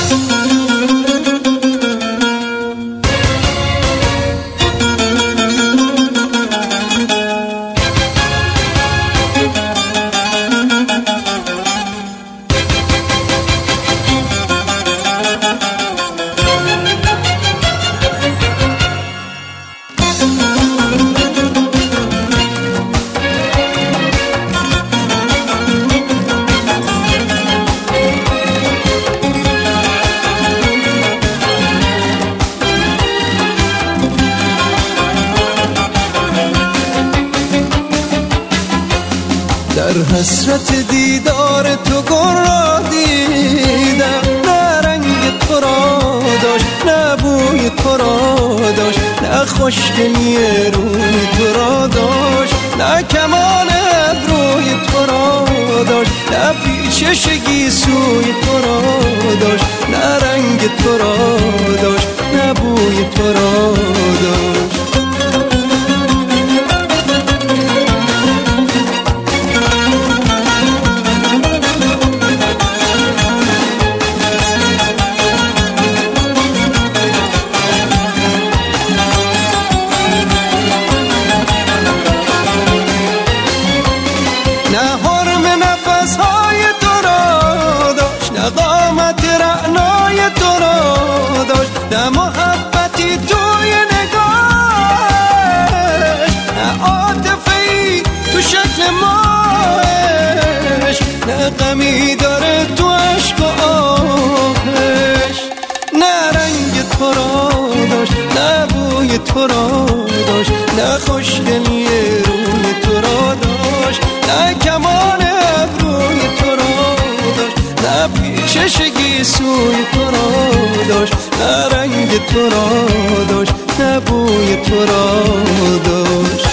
در حسرت دیدار تو گل را دیدم، نه رنگ تو را داشت نه بوی تو را داشت، نه خوشگلی روی تو را داشت، نه کمان ابروی تو را داشت، نه پیچشگی سوی تو را داشت، نه رنگ تو را داشت نه بوی تو را داشت. نه محبتی توی نگاهش، نه عاطفه‌ای تو شکل ماهش، نه غمی داره تو عشق و آهش، نه رنگ تو را داشت نه بوی تو را داشت، نه خوشگلی روی تو را داشت، نه کمان ابروی تو را داشت، نه پیچشگی سوی تو را داشت، نه رنگ تو را داشت نه بوی تو را داشت.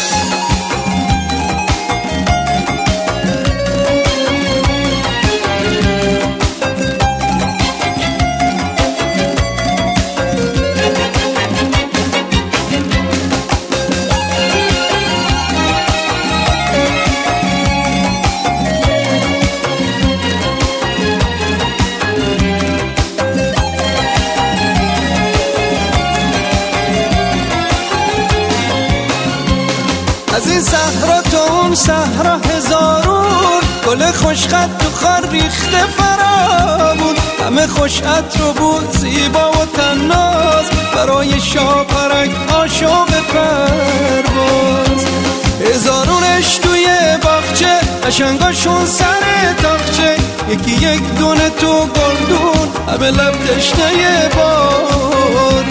از این صحرا تا اون صحرا هزارون گل خوشخط تو خار ریخته فرا بود، همه خوش عطر بود زیبا و تناز، برای شاپرک عاشق پرواز. هزارونش توی باغچه قشنگاشون سر تاقچه، یکی یک دونه تو گلدون همه لب تشنه بارون،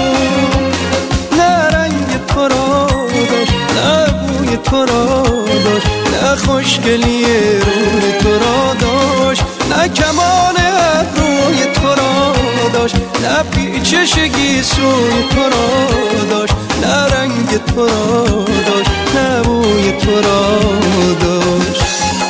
نه رنگ تو را داشت نه بوی تو را داشت، نه خوشگلی روی تو را داشت، نه کمان ابروی تو را داشت، نه پیچشگی سوی تو را داشت، نه رنگ تو را داشت نه بوی تو را داشت.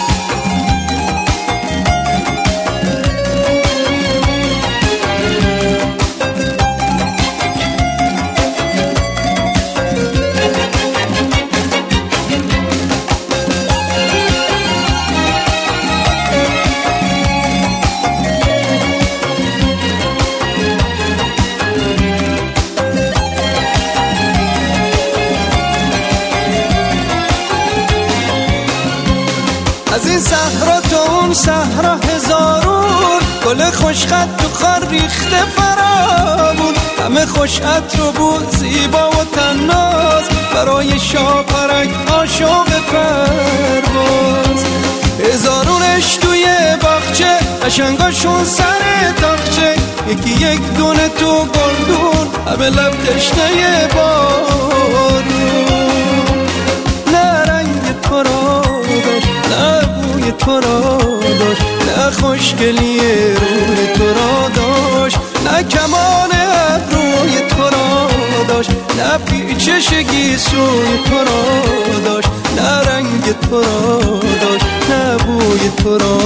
از این صحرا تا اون صحرا هزارون گل خوشخط تو خار ریخته فرا بود، همه خوش عطر بود زیبا و تناز، برای شاپرک عاشق پرواز. هزارونش توی باغچه قشنگاشون سر تاقچه، یکی یک دونه تو گلدون همه لب تشنه بارون، نه رنگ تو را داشت نه بوی تو را داشت، نه خوشگلی روی تو را داشت، نه کمان ابروی تو را داشت، نه پیچشگی سوی تو را داشت، نه رنگ تو را داشت نه بوی تو را